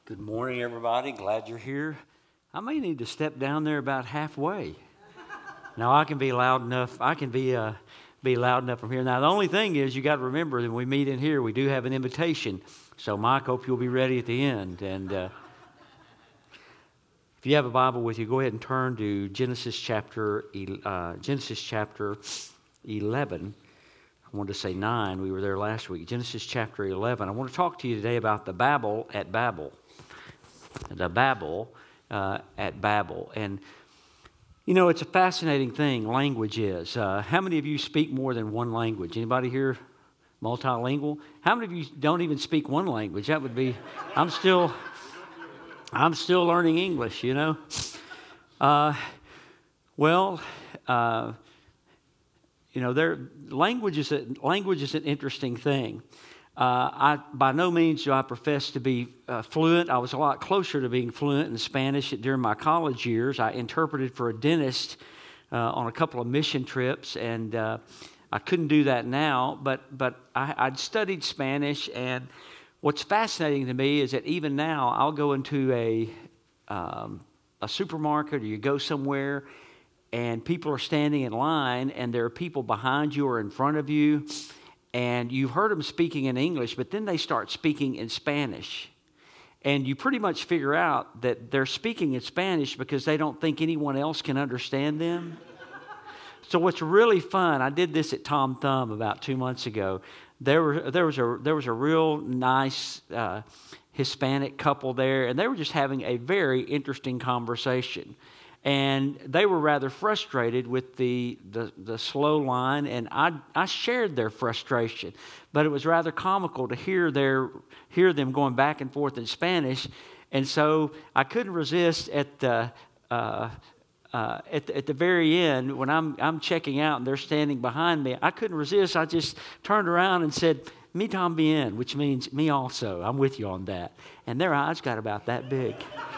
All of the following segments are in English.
Good morning, everybody. Glad you're here. I may need to step down there about halfway. Now I can be loud enough. I can be loud enough from here. Now the only thing is, you got to remember that when we meet in here, we do have an invitation. So Mike, hope you'll be ready at the end. And if you have a Bible with you, go ahead and turn to Genesis chapter 11. I wanted to say 9. We were there last week. Genesis chapter 11. I want to talk to you today about the Babel at Babel. The Babel at Babel. And, you know, it's a fascinating thing, language is. How many of you speak more than one language? Anybody here multilingual? How many of you don't even speak one language? That would be, I'm still learning English, you know. You know, language is an interesting thing. By no means do I profess to be fluent. I was a lot closer to being fluent in Spanish during my college years. I interpreted for a dentist on a couple of mission trips, and I couldn't do that now. But I'd studied Spanish, and what's fascinating to me is that even now I'll go into a supermarket, or you go somewhere, and people are standing in line, and there are people behind you or in front of you, and you've heard them speaking in English, but then they start speaking in Spanish. And you pretty much figure out that they're speaking in Spanish because they don't think anyone else can understand them. So what's really fun, I did this at Tom Thumb about 2 months ago. There was a real nice Hispanic couple there, and they were just having a very interesting conversation. And they were rather frustrated with the slow line, and I shared their frustration. But it was rather comical to hear them going back and forth in Spanish, and so I couldn't resist at the very end when I'm checking out and they're standing behind me. I couldn't resist. I just turned around and said, "Me también," which means me also. I'm with you on that. And their eyes got about that big.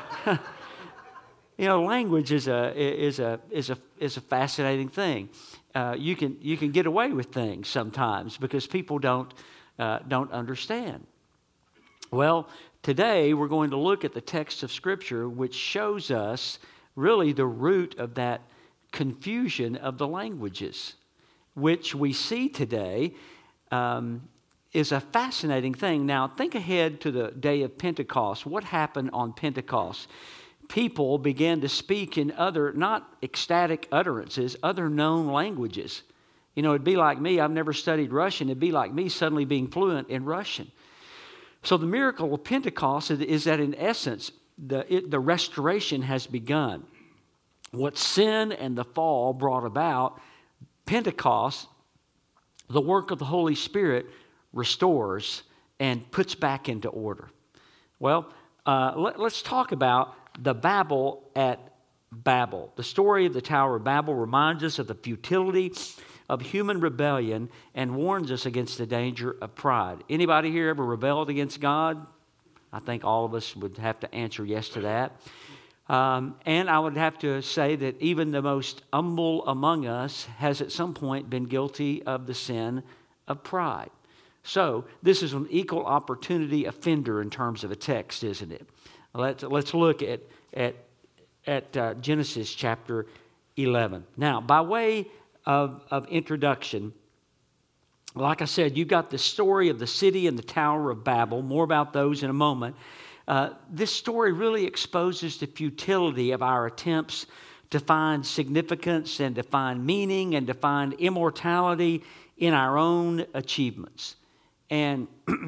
You know, language is a fascinating thing. You can get away with things sometimes because people don't understand. Well, today we're going to look at the text of Scripture, which shows us really the root of that confusion of the languages, which we see today is a fascinating thing. Now, think ahead to the day of Pentecost. What happened on Pentecost? People began to speak in other, not ecstatic utterances, other known languages. You know, it'd be like me, I've never studied Russian, it'd be like me suddenly being fluent in Russian. So the miracle of Pentecost is that in essence, the restoration has begun. What sin and the fall brought about, Pentecost, the work of the Holy Spirit, restores and puts back into order. Well, let's talk about the Babel at Babel. The story of the Tower of Babel reminds us of the futility of human rebellion and warns us against the danger of pride. Anybody here ever rebelled against God? I think all of us would have to answer yes to that. And I would have to say that even the most humble among us has at some point been guilty of the sin of pride. So this is an equal opportunity offender in terms of a text, isn't it? Let's look at Genesis chapter 11. Now, by way of introduction, like I said, you've got the story of the city and the Tower of Babel. More about those in a moment. This story really exposes the futility of our attempts to find significance and to find meaning and to find immortality in our own achievements. And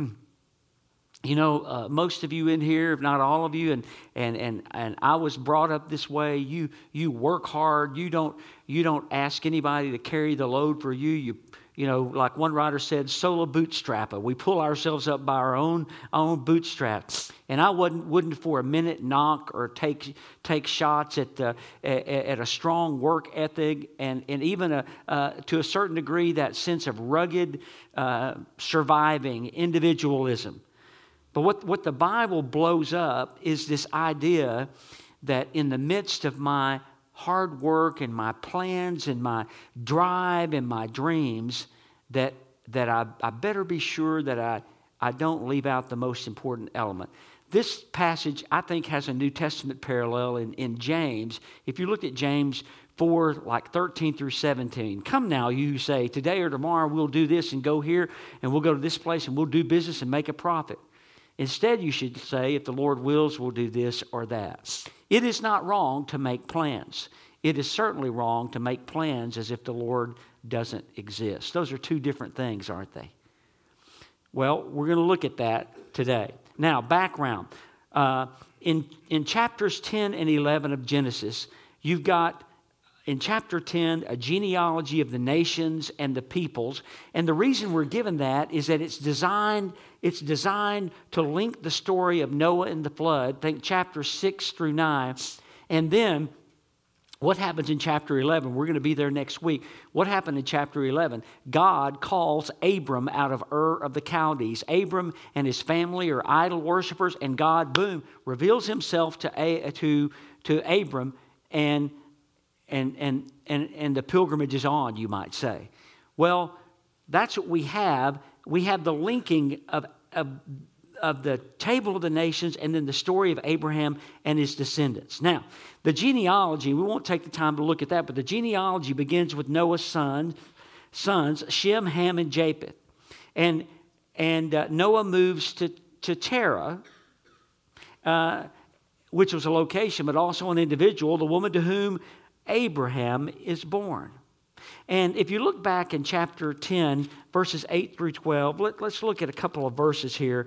you know, most of you in here, if not all of you, and I was brought up this way. You work hard. You don't ask anybody to carry the load for you. You know, like one writer said, solo bootstrapper. We pull ourselves up by our own bootstraps. And I wouldn't for a minute knock or take shots at a strong work ethic and even to a certain degree that sense of rugged surviving individualism. But what the Bible blows up is this idea that in the midst of my hard work and my plans and my drive and my dreams, that I better be sure that I don't leave out the most important element. this passage, I think, has a New Testament parallel in James. If you looked at James 4, like 13 through 17. Come now, you who say, today or tomorrow we'll do this and go here, and we'll go to this place, and we'll do business and make a profit. Instead, you should say, if the Lord wills, we'll do this or that. It is not wrong to make plans. It is certainly wrong to make plans as if the Lord doesn't exist. Those are two different things, aren't they? Well, we're going to look at that today. Now, background. In chapters 10 and 11 of Genesis, you've got, in chapter 10, a genealogy of the nations and the peoples. And the reason we're given that is that it's designed to link the story of Noah and the flood. Think chapters 6 through 9. And then what happens in chapter 11? We're going to be there next week. What happened in chapter 11? God calls Abram out of Ur of the Chaldees. Abram and his family are idol worshipers, and God, boom, reveals himself to Abram, and the pilgrimage is on, you might say. Well, that's what we have. We have the linking of the table of the nations and then the story of Abraham and his descendants. Now, the genealogy, we won't take the time to look at that, but the genealogy begins with Noah's sons, Shem, Ham, and Japheth. And Noah moves to Terah, which was a location, but also an individual, the woman to whom Abraham is born. And if you look back in chapter 10, verses 8 through 12, let's look at a couple of verses here.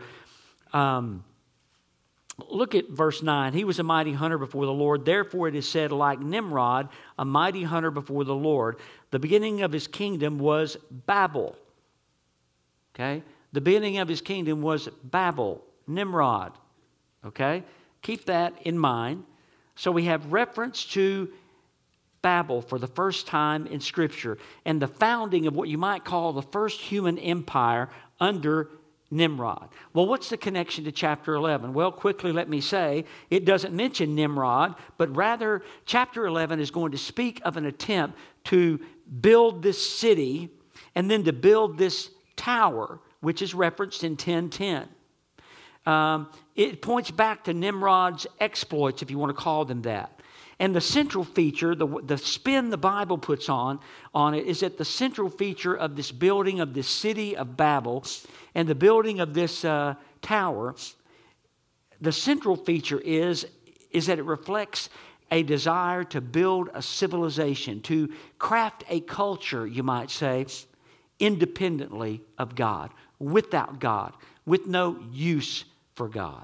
Look at verse 9. He was a mighty hunter before the Lord. Therefore it is said, like Nimrod, a mighty hunter before the Lord. The beginning of his kingdom was Babel. Okay? The beginning of his kingdom was Babel, Nimrod. Okay? Keep that in mind. So we have reference to Babel for the first time in Scripture, and the founding of what you might call the first human empire under Nimrod. Well, what's the connection to chapter 11? Well, quickly let me say, it doesn't mention Nimrod, but rather chapter 11 is going to speak of an attempt to build this city and then to build this tower, which is referenced in 10:10. It points back to Nimrod's exploits, if you want to call them that. And the central feature, the spin the Bible puts on it, is that the central feature of this building of this city of Babel and the building of this tower, the central feature is that it reflects a desire to build a civilization, to craft a culture, you might say, independently of God, without God, with no use for God.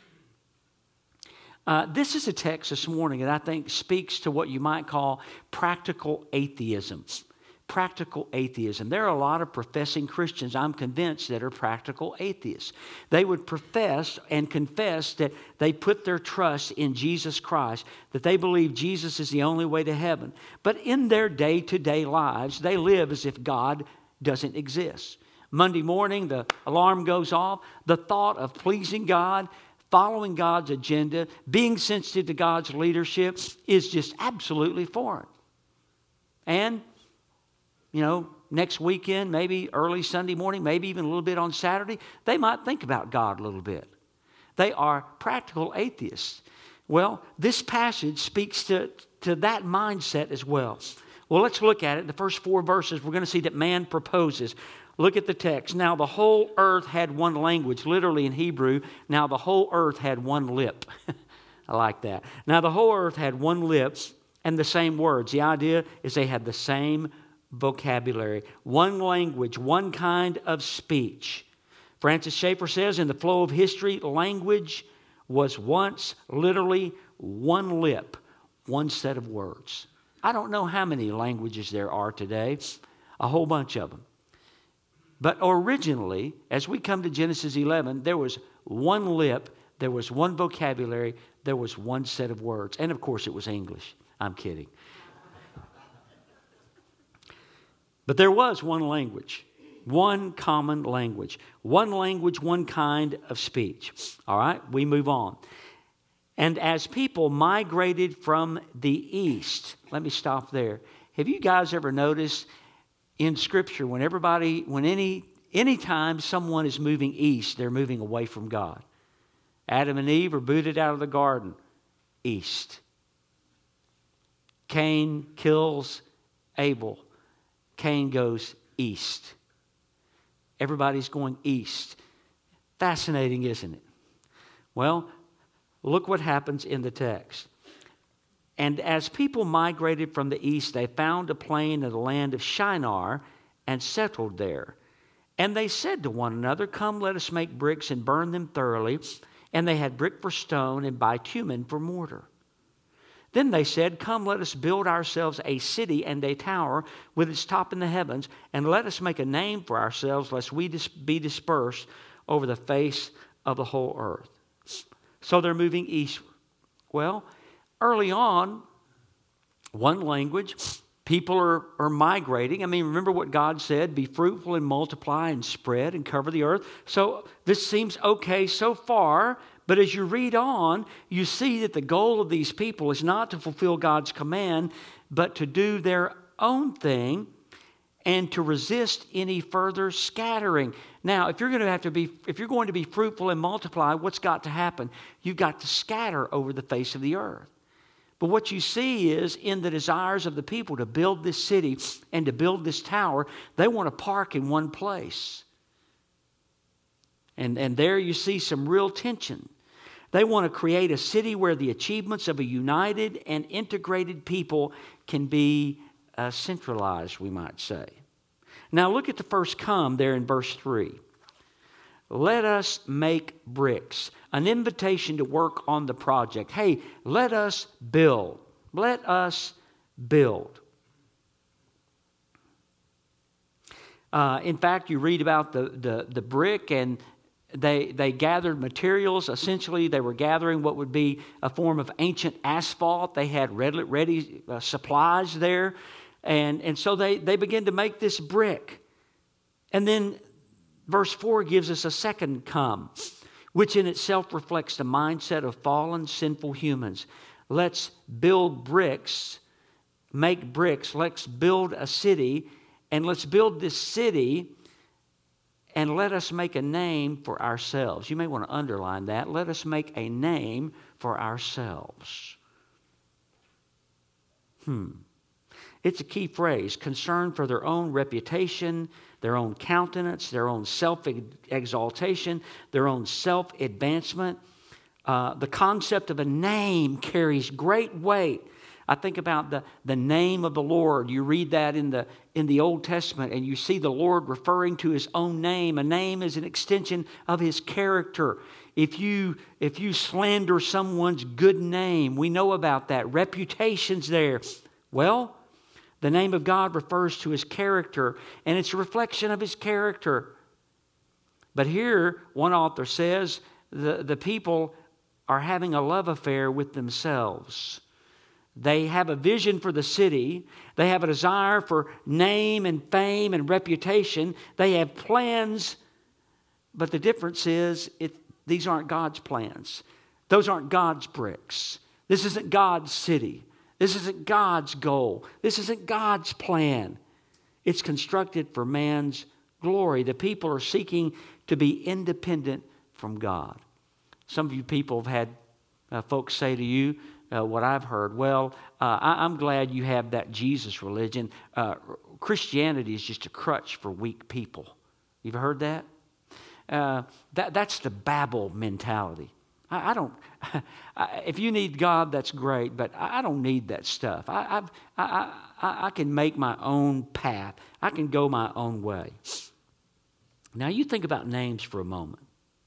This is a text this morning that I think speaks to what you might call practical atheism. Practical atheism. There are a lot of professing Christians, I'm convinced, that are practical atheists. They would profess and confess that they put their trust in Jesus Christ, that they believe Jesus is the only way to heaven. But in their day-to-day lives, they live as if God doesn't exist. Monday morning, the alarm goes off. The thought of pleasing God, following God's agenda, being sensitive to God's leadership is just absolutely foreign. And, next weekend, maybe early Sunday morning, maybe even a little bit on Saturday, they might think about God a little bit. They are practical atheists. Well, this passage speaks to that mindset as well. Well, let's look at it. The first 4 verses, we're going to see that man proposes. Look at the text. Now the whole earth had one language. Literally in Hebrew, now the whole earth had one lip. I like that. Now the whole earth had one lip and the same words. The idea is they had the same vocabulary. One language, one kind of speech. Francis Schaeffer says, in the flow of history, language was once literally one lip, one set of words. I don't know how many languages there are today. A whole bunch of them. But originally, as we come to Genesis 11, there was one lip, there was one vocabulary, there was one set of words. And of course, it was English. I'm kidding. But there was one language, one common language, one kind of speech. All right, we move on. And as people migrated from the east, let me stop there. Have you guys ever noticed in Scripture, anytime someone is moving east, they're moving away from God. Adam and Eve are booted out of the garden. East. Cain kills Abel. Cain goes east. Everybody's going east. Fascinating, isn't it? Well, look what happens in the text. And as people migrated from the east, they found a plain in the land of Shinar and settled there. And they said to one another, "Come, let us make bricks and burn them thoroughly." And they had brick for stone and bitumen for mortar. Then they said, "Come, let us build ourselves a city and a tower with its top in the heavens, and let us make a name for ourselves, lest we be dispersed over the face of the whole earth." So they're moving eastward. Well, early on, one language, people are migrating. I mean, remember what God said, "Be fruitful and multiply and spread and cover the earth." So this seems okay so far, but as you read on, you see that the goal of these people is not to fulfill God's command, but to do their own thing and to resist any further scattering. Now, if you're going to be fruitful and multiply, what's got to happen? You've got to scatter over the face of the earth. But what you see is in the desires of the people to build this city and to build this tower, they want to park in one place. And there you see some real tension. They want to create a city where the achievements of a united and integrated people can be centralized, we might say. Now look at the first "come" there in verse 3. Let us make bricks. An invitation to work on the project. Hey, let us build. Let us build. In fact, you read about the brick, and they gathered materials. Essentially, they were gathering what would be a form of ancient asphalt. They had ready supplies there. And so they began to make this brick. And then verse 4 gives us a second "come," which in itself reflects the mindset of fallen, sinful humans. Let's build bricks, make bricks. Let's build a city, and let's build this city, and let us make a name for ourselves. You may want to underline that. Let us make a name for ourselves. It's a key phrase. Concern for their own reputation, their own countenance, their own self-exaltation, their own self-advancement. The concept of a name carries great weight. I think about the name of the Lord. You read that in the Old Testament, and you see the Lord referring to His own name. A name is an extension of His character. If you slander someone's good name, we know about that. Reputation's there. Well, the name of God refers to His character, and it's a reflection of His character. But here, one author says, the people are having a love affair with themselves. They have a vision for the city. They have a desire for name and fame and reputation. They have plans, but the difference is these aren't God's plans. Those aren't God's bricks. This isn't God's city. This isn't God's goal. This isn't God's plan. It's constructed for man's glory. The people are seeking to be independent from God. Some of you people have had folks say to you what I've heard, "Well, I'm glad you have that Jesus religion. Christianity is just a crutch for weak people." You've heard that? That's the Babel mentality. I don't. If you need God, that's great, but I don't need that stuff. I can make my own path. I can go my own way. Now you think about names for a moment.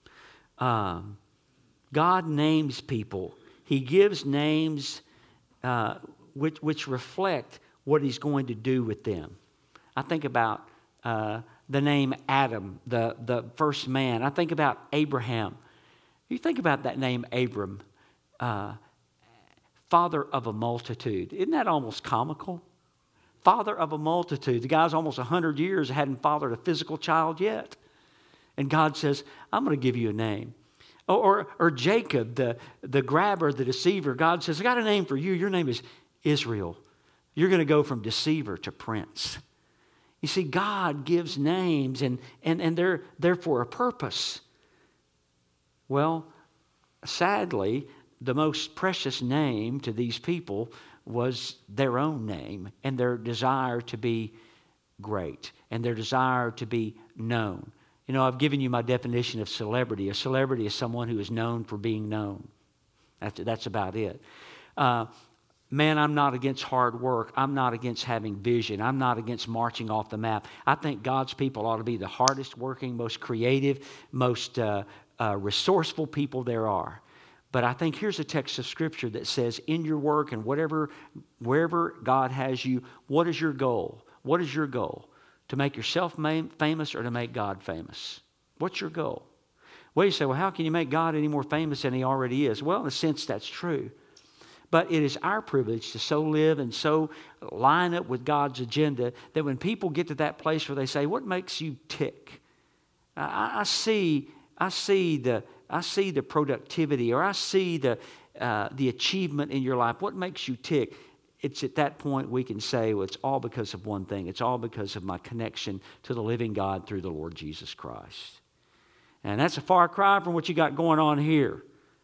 God names people. He gives names which reflect what He's going to do with them. I think about the name Adam, the first man. I think about Abraham. You think about that name, Abram, father of a multitude. Isn't that almost comical? Father of a multitude. The guy's almost 100 years, hadn't fathered a physical child yet. And God says, "I'm going to give you a name." Or Jacob, the grabber, the deceiver. God says, "I got a name for you. Your name is Israel. You're going to go from deceiver to prince." You see, God gives names, and they're there for a purpose. Well, sadly, the most precious name to these people was their own name and their desire to be great and their desire to be known. You know, I've given you my definition of celebrity. A celebrity is someone who is known for being known. That's about it. Man, I'm not against hard work. I'm not against having vision. I'm not against marching off the map. I think God's people ought to be the hardest working, most creative, most resourceful people there are. But I think here's a text of Scripture that says, in your work and wherever God has you, what is your goal? What is your goal? To make yourself famous or to make God famous? What's your goal? Well, you say, well, how can you make God any more famous than He already is? Well, in a sense, that's true. But it is our privilege to so live and so line up with God's agenda that when people get to that place where they say, what makes you tick? I see the productivity, or I see the achievement in your life. What makes you tick? It's at that point we can say, well, it's all because of one thing. It's all because of my connection to the living God through the Lord Jesus Christ. And that's a far cry from what you got going on here.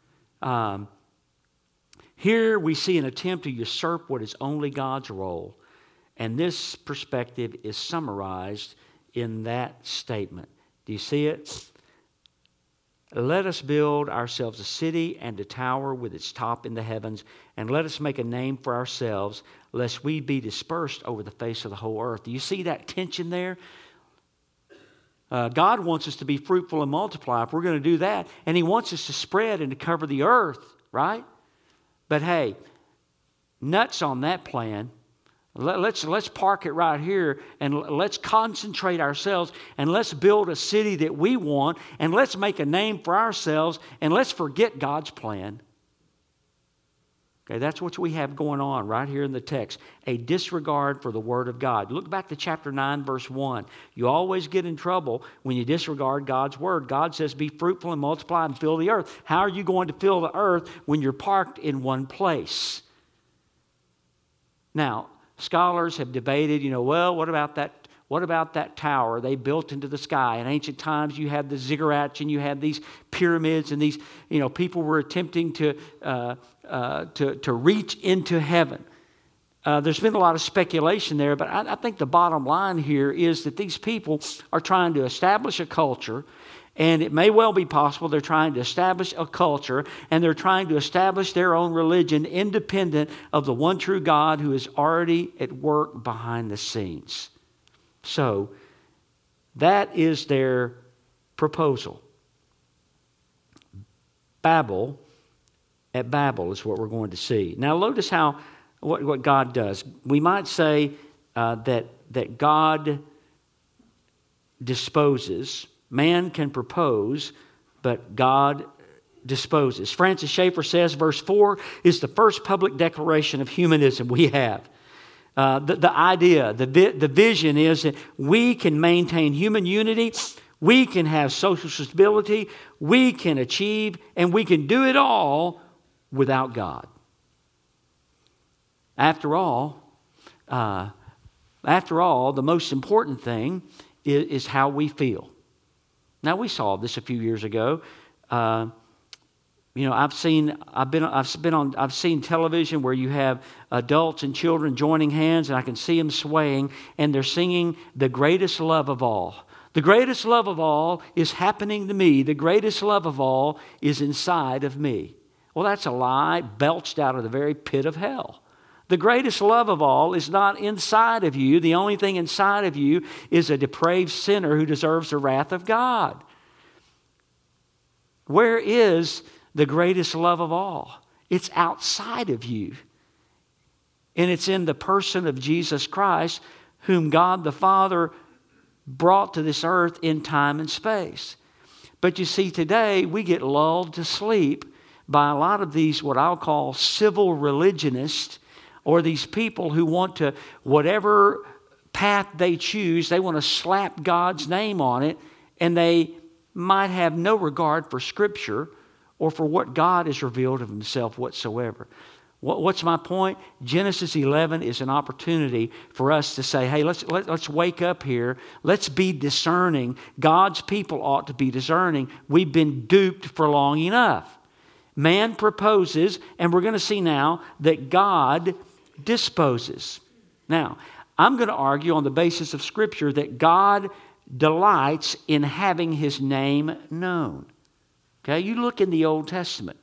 Here we see an attempt to usurp what is only God's role. And this perspective is summarized in that statement. Do you see it? Let us build ourselves a city and a tower with its top in the heavens, and let us make a name for ourselves, lest we be dispersed over the face of the whole earth. Do you see that tension there? God wants us to be fruitful and multiply if we're going to do that. And He wants us to spread and to cover the earth, right? But hey, nuts on that plan. Let's park it right here and let's concentrate ourselves and let's build a city that we want and let's make a name for ourselves and let's forget God's plan. Okay, that's what we have going on right here in the text. A disregard for the Word of God. Look back to chapter 9, verse 1. You always get in trouble when you disregard God's Word. God says, be fruitful and multiply and fill the earth. How are you going to fill the earth when you're parked in one place? Now, scholars have debated, well, what about that tower they built into the sky? In ancient times, you had the ziggurats and you had these pyramids and these, people were attempting to reach into heaven. There's been a lot of speculation there, but I think the bottom line here is that these people are trying to establish a culture, and it may well be possible they're trying to establish a culture, and they're trying to establish their own religion independent of the one true God who is already at work behind the scenes. So, that is their proposal. Babel is what we're going to see. Now, notice what God does. We might say that God disposes. Man can propose, but God disposes. Francis Schaeffer says verse 4 is the first public declaration of humanism we have. The idea, the vision is that we can maintain human unity, we can have social stability, we can achieve, and we can do it all without God. After all, the most important thing is how we feel. Now, we saw this a few years ago. I've seen television where you have adults and children joining hands, and I can see them swaying, and they're singing "The Greatest Love of All." The greatest love of all is happening to me. The greatest love of all is inside of me. Well, that's a lie belched out of the very pit of hell. The greatest love of all is not inside of you. The only thing inside of you is a depraved sinner who deserves the wrath of God. Where is the greatest love of all? It's outside of you. And it's in the person of Jesus Christ, whom God the Father brought to this earth in time and space. But you see, today we get lulled to sleep by a lot of these, what I'll call civil religionists, or these people who want to, whatever path they choose, they want to slap God's name on it, and they might have no regard for Scripture or for what God has revealed of Himself whatsoever. What's my point? Genesis 11 is an opportunity for us to say, hey, let's wake up here. Let's be discerning. God's people ought to be discerning. We've been duped for long enough. Man proposes, and we're going to see now that God disposes. Now, I'm going to argue on the basis of Scripture that God delights in having His name known. Okay, you look in the Old Testament.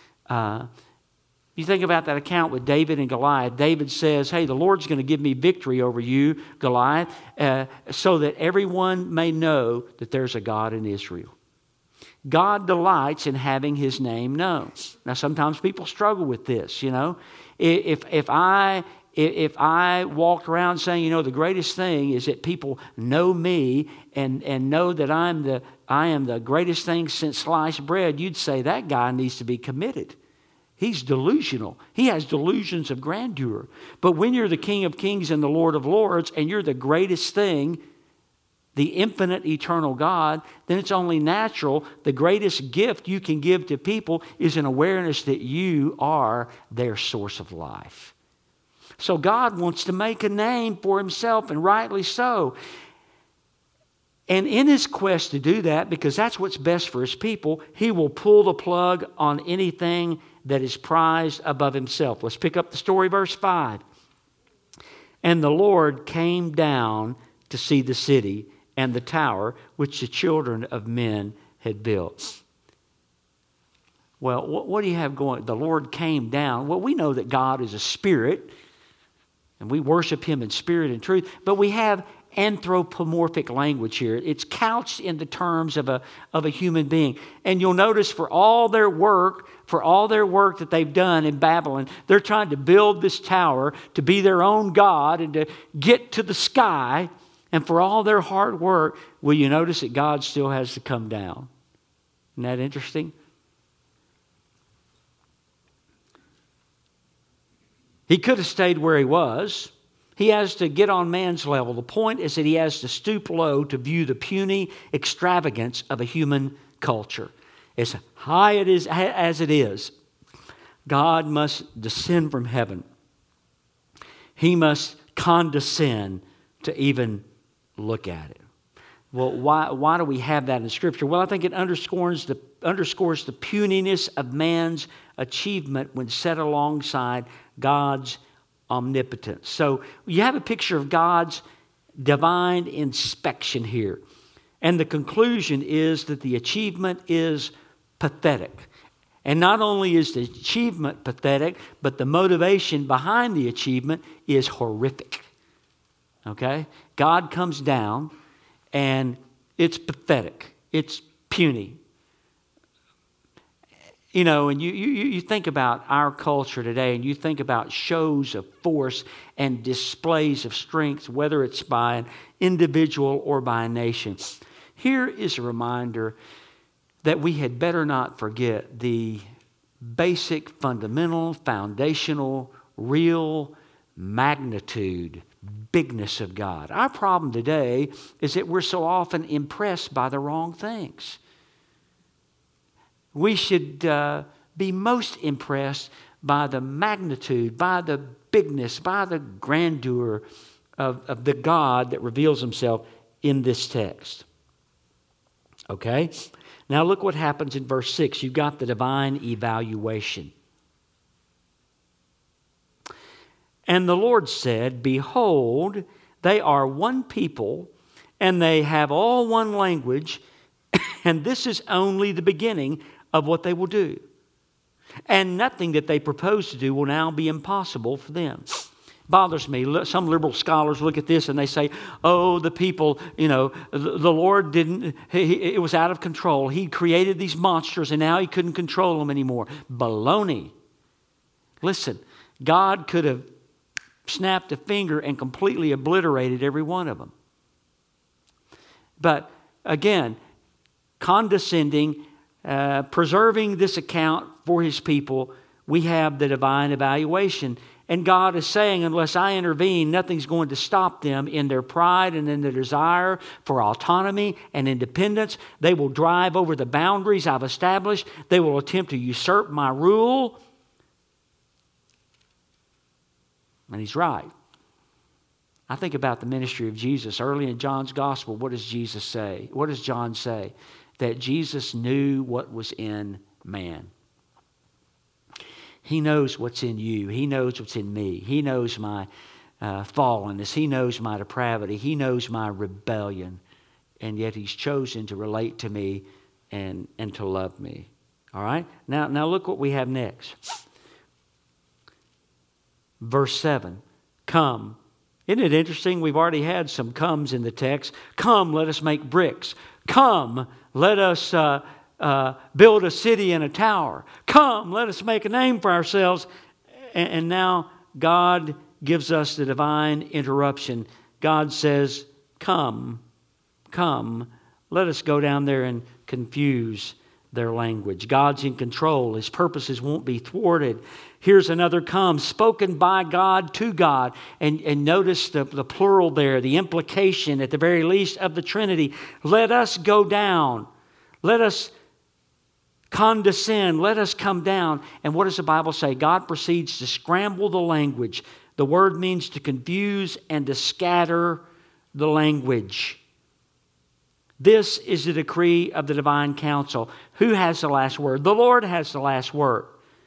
You think about that account with David and Goliath. David says, hey, the Lord's going to give me victory over you, Goliath, so that everyone may know that there's a God in Israel. God delights in having His name known. Now, sometimes people struggle with this, you know. If I walked around saying, you know, the greatest thing is that people know me and know that I am the greatest thing since sliced bread, you'd say that guy needs to be committed. He's delusional. He has delusions of grandeur. But when you're the King of Kings and the Lord of Lords, and you're the greatest thing, the infinite, eternal God, then it's only natural. The greatest gift you can give to people is an awareness that you are their source of life. So God wants to make a name for Himself, and rightly so. And in His quest to do that, because that's what's best for His people, He will pull the plug on anything that is prized above Himself. Let's pick up the story, verse 5. And the Lord came down to see the city and the tower which the children of men had built. Well, what do you have going? The Lord came down. Well, we know that God is a spirit, and we worship Him in spirit and truth, but we have anthropomorphic language here. It's couched in the terms of a human being. And you'll notice for all their work that they've done in Babylon, they're trying to build this tower to be their own God and to get to the sky. And for all their hard work, will you notice that God still has to come down? Isn't that interesting? He could have stayed where He was. He has to get on man's level. The point is that He has to stoop low to view the puny extravagance of a human culture. As high as it is, God must descend from heaven. He must condescend to even look at it. Well, why do we have that in Scripture? Well, I think it underscores the puniness of man's achievement when set alongside God's omnipotence. So you have a picture of God's divine inspection here. And the conclusion is that the achievement is pathetic. And not only is the achievement pathetic, but the motivation behind the achievement is horrific. Okay? God comes down and it's pathetic. It's puny. You know, and you think about our culture today, and you think about shows of force and displays of strength, whether it's by an individual or by a nation. Here is a reminder that we had better not forget the basic, fundamental, foundational, real magnitude, bigness of God. Our problem today is that we're so often impressed by the wrong things. We should be most impressed by the magnitude, by the bigness, by the grandeur of the God that reveals Himself in this text. Okay? Now look what happens in verse 6. You've got the divine evaluation. And the Lord said, behold, they are one people, and they have all one language, and this is only the beginning of what they will do. And nothing that they propose to do will now be impossible for them. Bothers me. Some liberal scholars look at this and they say, oh, the people, you know, the Lord didn't, it was out of control. He created these monsters and now He couldn't control them anymore. Baloney. Listen, God could have snapped a finger and completely obliterated every one of them. But again, condescending, preserving this account for His people, we have the divine evaluation. And God is saying, unless I intervene, nothing's going to stop them in their pride and in their desire for autonomy and independence. They will drive over the boundaries I've established. They will attempt to usurp my rule. And He's right. I think about the ministry of Jesus. Early in John's gospel, what does Jesus say? What does John say? That Jesus knew what was in man. He knows what's in you. He knows what's in me. He knows my fallenness. He knows my depravity. He knows my rebellion. And yet He's chosen to relate to me and to love me. All right? Now look what we have next. Verse 7. Come. Isn't it interesting? We've already had some comes in the text. Come, let us make bricks. Come, let us build a city and a tower. Come, let us make a name for ourselves. And now God gives us the divine interruption. God says, come, let us go down there and confuse their language. God's in control. His purposes won't be thwarted. Here's another come, spoken by God to God. And notice the plural there, the implication at the very least of the Trinity. Let us go down. Let us condescend. Let us come down. And what does the Bible say? God proceeds to scramble the language. The word means to confuse and to scatter the language. This is the decree of the divine council. Who has the last word? The Lord has the last word.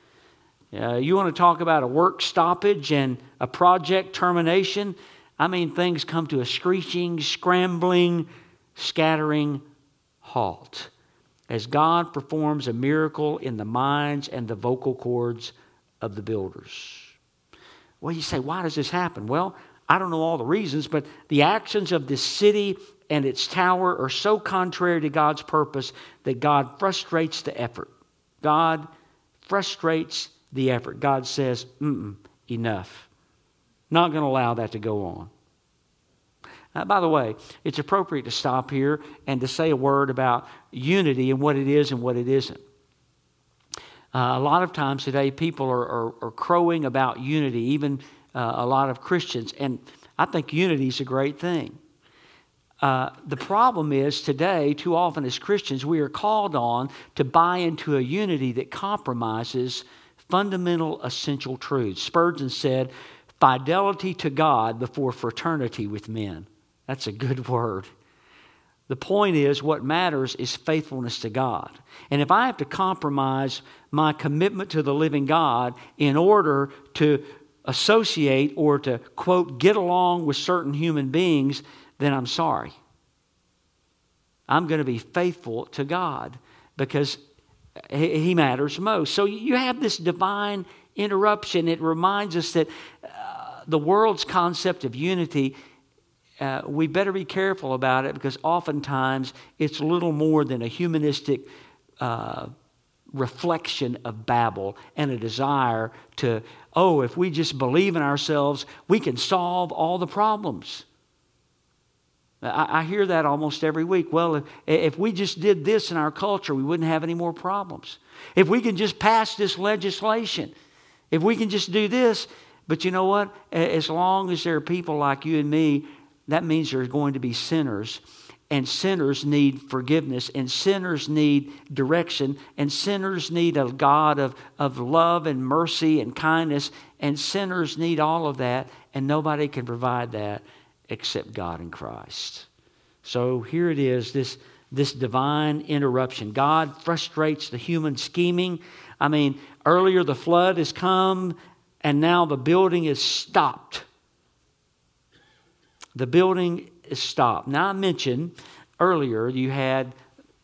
You want to talk about a work stoppage and a project termination? I mean, things come to a screeching, scrambling, scattering halt as God performs a miracle in the minds and the vocal cords of the builders. Well, you say, why does this happen? Well, I don't know all the reasons, but the actions of this city and its tower are so contrary to God's purpose that God frustrates the effort. God frustrates the effort. God says, enough. Not going to allow that to go on. By the way, it's appropriate to stop here and to say a word about unity and what it is and what it isn't. A lot of times today, people are crowing about unity, even a lot of Christians. And I think unity is a great thing. The problem is today, too often as Christians, we are called on to buy into a unity that compromises fundamental essential truths. Spurgeon said, fidelity to God before fraternity with men. That's a good word. The point is, what matters is faithfulness to God. And if I have to compromise my commitment to the living God in order to associate or to, quote, get along with certain human beings, then I'm sorry. I'm going to be faithful to God because He matters most. So you have this divine interruption. It reminds us that the world's concept of unity, we better be careful about it because oftentimes it's little more than a humanistic reflection of Babel and a desire to, if we just believe in ourselves, we can solve all the problems. I hear that almost every week. Well, if we just did this in our culture, we wouldn't have any more problems. If we can just pass this legislation, if we can just do this. But you know what? As long as there are people like you and me, that means there's going to be sinners. And sinners need forgiveness. And sinners need direction. And sinners need a God of love and mercy and kindness. And sinners need all of that. And nobody can provide that except God in Christ. So here it is, this divine interruption. God frustrates the human scheming. I mean, earlier the flood has come, and now the building is stopped. The building is stopped. Now I mentioned earlier you had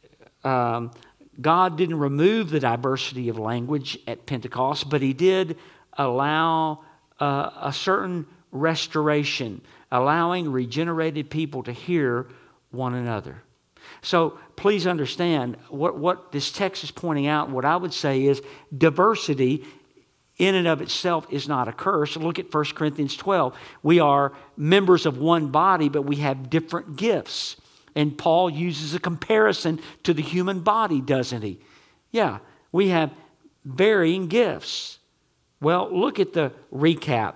God didn't remove the diversity of language at Pentecost, but He did allow a certain restoration, allowing regenerated people to hear one another. So please understand what this text is pointing out. What I would say is diversity in and of itself is not a curse. Look at 1 Corinthians 12. We are members of one body, but we have different gifts. And Paul uses a comparison to the human body, doesn't he? Yeah, we have varying gifts. Well, look at the recap.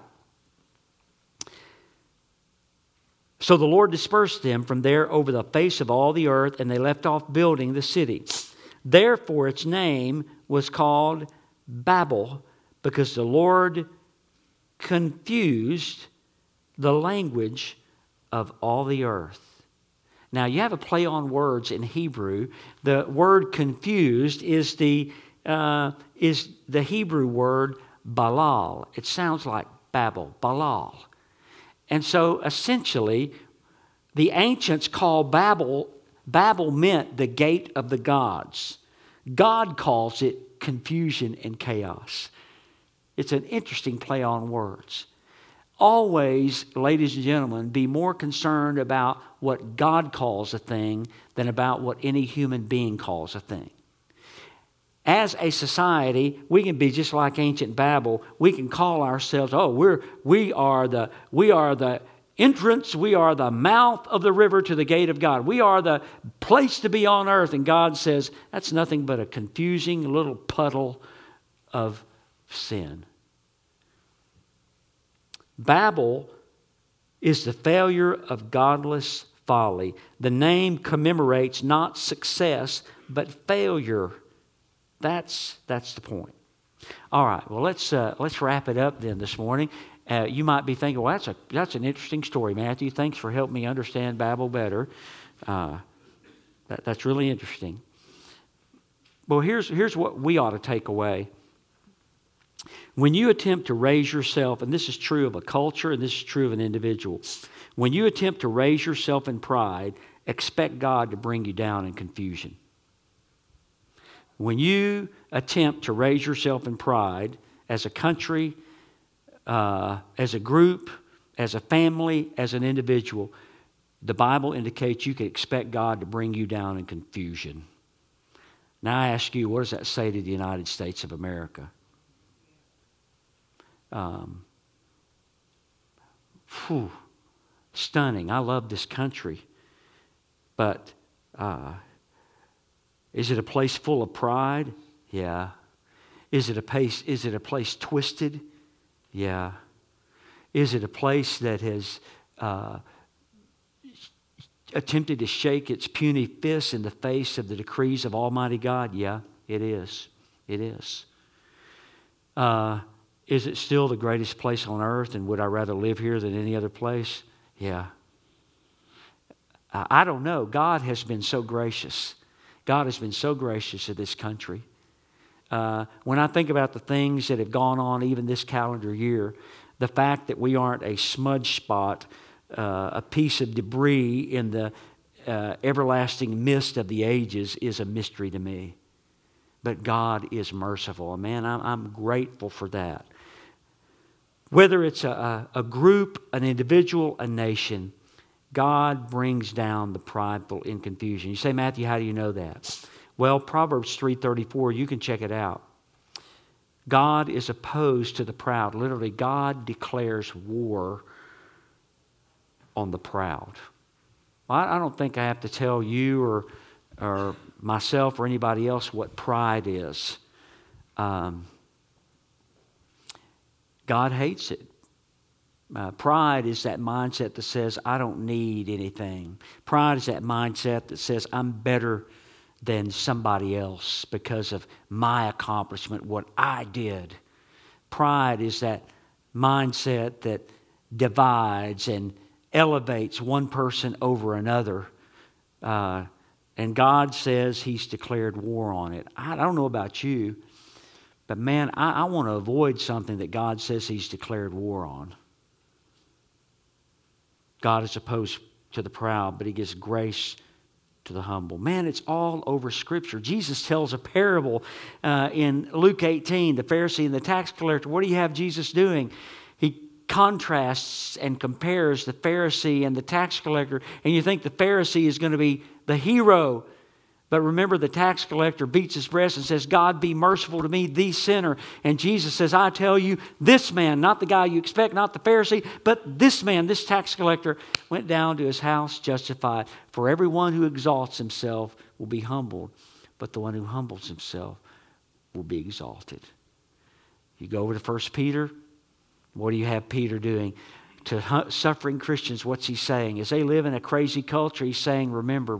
So the Lord dispersed them from there over the face of all the earth, and they left off building the city. Therefore its name was called Babel, because the Lord confused the language of all the earth. Now you have a play on words in Hebrew. The word confused is the is the Hebrew word balal. It sounds like Babel, balal. And so essentially, the ancients called Babel meant the gate of the gods. God calls it confusion and chaos. It's an interesting play on words. Always, ladies and gentlemen, be more concerned about what God calls a thing than about what any human being calls a thing. As a society, we can be just like ancient Babel. We can call ourselves, we are the entrance, we are the mouth of the river to the gate of God. We are the place to be on earth. And God says, that's nothing but a confusing little puddle of sin. Babel is the failure of godless folly. The name commemorates not success, but failure. That's the point. All right, well, let's wrap it up then this morning. You might be thinking, well, that's an interesting story, Matthew. Thanks for helping me understand Babel better. That's really interesting. Well, here's what we ought to take away. When you attempt to raise yourself, and this is true of a culture, and this is true of an individual, when you attempt to raise yourself in pride, expect God to bring you down in confusion. When you attempt to raise yourself in pride, as a country, as a group, as a family, as an individual, the Bible indicates you can expect God to bring you down in confusion. Now I ask you, what does that say to the United States of America? Stunning. I love this country. But is it a place full of pride? Yeah. Is it a place twisted? Yeah. Is it a place that has attempted to shake its puny fists in the face of the decrees of Almighty God? Yeah, it is. It is. Is it still the greatest place on earth, and would I rather live here than any other place? Yeah. I don't know. God has been so gracious. God has been so gracious to this country. When I think about the things that have gone on even this calendar year, the fact that we aren't a smudge spot, a piece of debris in the everlasting mist of the ages is a mystery to me. But God is merciful. Man, I'm grateful for that. Whether it's a group, an individual, a nation, God brings down the prideful in confusion. You say, Matthew, how do you know that? Well, Proverbs 3:34, you can check it out. God is opposed to the proud. Literally, God declares war on the proud. I don't think I have to tell you or myself or anybody else what pride is. God hates it. Pride is that mindset that says, I don't need anything. Pride is that mindset that says, I'm better than somebody else because of my accomplishment, what I did. Pride is that mindset that divides and elevates one person over another. And God says He's declared war on it. I don't know about you, but man, I want to avoid something that God says He's declared war on. God is opposed to the proud, but He gives grace to the humble. Man, it's all over Scripture. Jesus tells a parable in Luke 18, the Pharisee and the tax collector. What do you have Jesus doing? He contrasts and compares the Pharisee and the tax collector, and you think the Pharisee is going to be the hero. But remember, the tax collector beats his breast and says, God, be merciful to me, the sinner. And Jesus says, I tell you, this man, not the guy you expect, not the Pharisee, but this man, this tax collector, went down to his house justified. For everyone who exalts himself will be humbled, but the one who humbles himself will be exalted. You go over to 1 Peter, what do you have Peter doing? To suffering Christians, what's he saying? As they live in a crazy culture, he's saying, remember,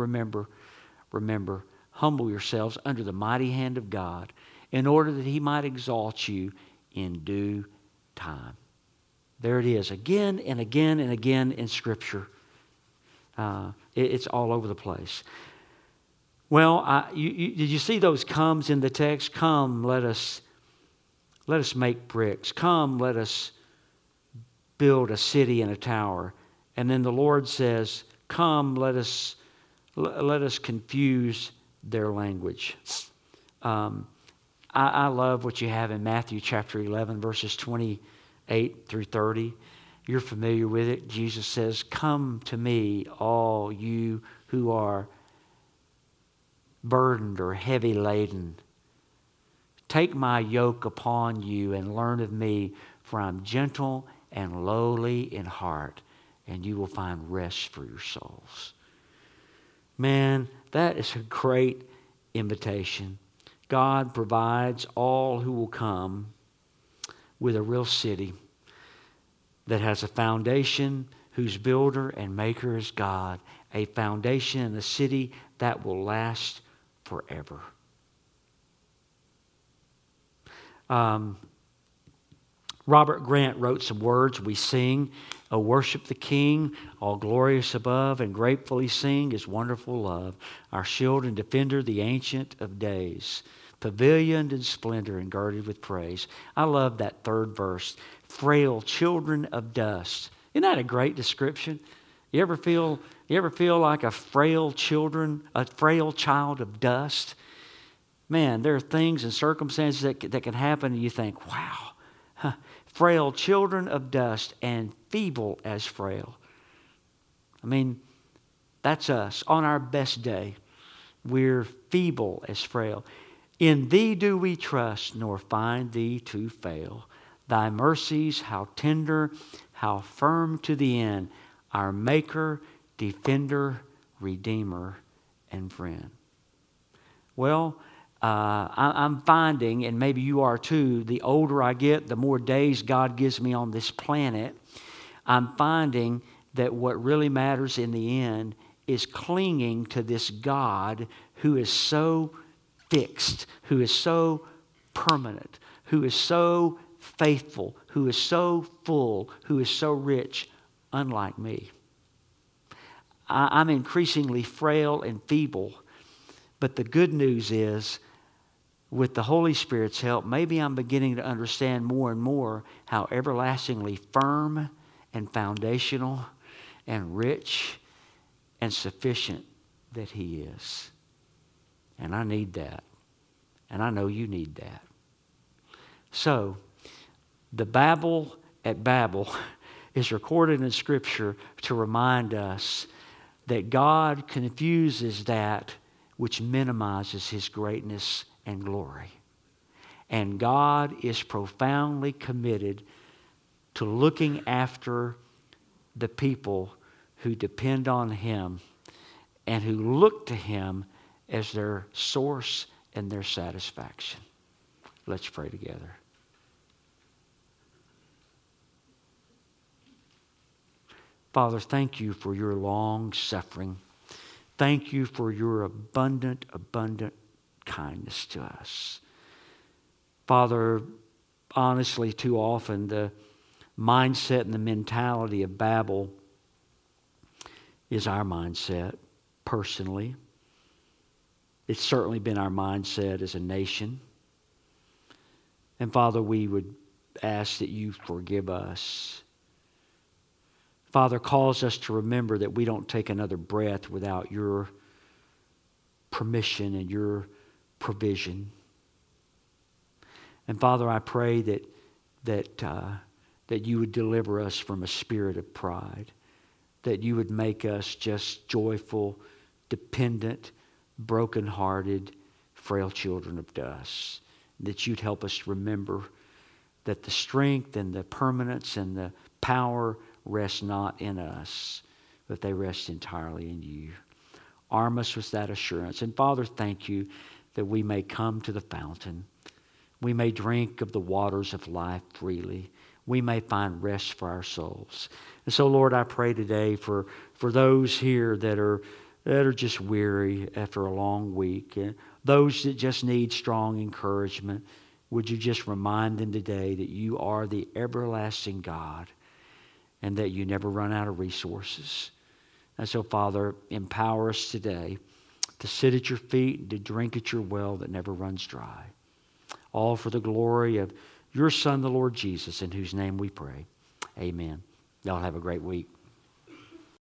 humble yourselves under the mighty hand of God in order that He might exalt you in due time. There it is, again and again and again in Scripture. It's all over the place. Well, did you see those comes in the text? Come, let us make bricks. Come, let us build a city and a tower. And then the Lord says, come, let us confuse their language. I love what you have in Matthew chapter 11, verses 28 through 30. You're familiar with it. Jesus says, come to me, all you who are burdened or heavy laden. Take my yoke upon you and learn of me, for I'm gentle and lowly in heart, and you will find rest for your souls. Man, that is a great invitation. God provides all who will come with a real city that has a foundation whose builder and maker is God, a foundation and a city that will last forever. Robert Grant wrote some words we sing. Oh, worship the King, all glorious above, and gratefully sing His wonderful love. Our shield and defender, the Ancient of Days, pavilioned in splendor and girded with praise. I love that third verse. Frail children of dust. Isn't that a great description? You ever feel like a frail child of dust? Man, there are things and circumstances that can happen, and you think, wow, frail children of dust and feeble as frail. I mean, that's us. On our best day, we're feeble as frail. In Thee do we trust, nor find Thee to fail. Thy mercies, how tender, how firm to the end, our Maker, Defender, Redeemer, and Friend. Well, I'm finding, and maybe you are too, the older I get, the more days God gives me on this planet, I'm finding that what really matters in the end is clinging to this God who is so fixed, who is so permanent, who is so faithful, who is so full, who is so rich, unlike me. I'm increasingly frail and feeble, but the good news is, with the Holy Spirit's help, maybe I'm beginning to understand more and more how everlastingly firm and foundational and rich and sufficient that He is. And I need that. And I know you need that. So, the Babel at Babel is recorded in Scripture to remind us that God confuses that which minimizes His greatness and glory. And God is profoundly committed to looking after the people who depend on Him and who look to Him as their source and their satisfaction. Let's pray together. Father, thank You for Your long suffering. Thank You for Your abundant kindness to us. Father, honestly, too often the mindset and the mentality of Babel is our mindset personally. It's certainly been our mindset as a nation. And Father, we would ask that You forgive us. Father, cause us to remember that we don't take another breath without Your permission and Your provision. And Father, I pray that You would deliver us from a spirit of pride, that You would make us just joyful, dependent, broken-hearted, frail children of dust, that You'd help us remember that the strength and the permanence and the power rest not in us, but they rest entirely in You. Arm us with that assurance. And Father, thank You that we may come to the fountain. We may drink of the waters of life freely. We may find rest for our souls. And so, Lord, I pray today for those here that are just weary after a long week, and those that just need strong encouragement. Would You just remind them today that You are the everlasting God and that You never run out of resources. And so, Father, empower us today to sit at your feet and to drink at your well that never runs dry. All for the glory of your Son, the Lord Jesus, in whose name we pray. Amen. Y'all have a great week.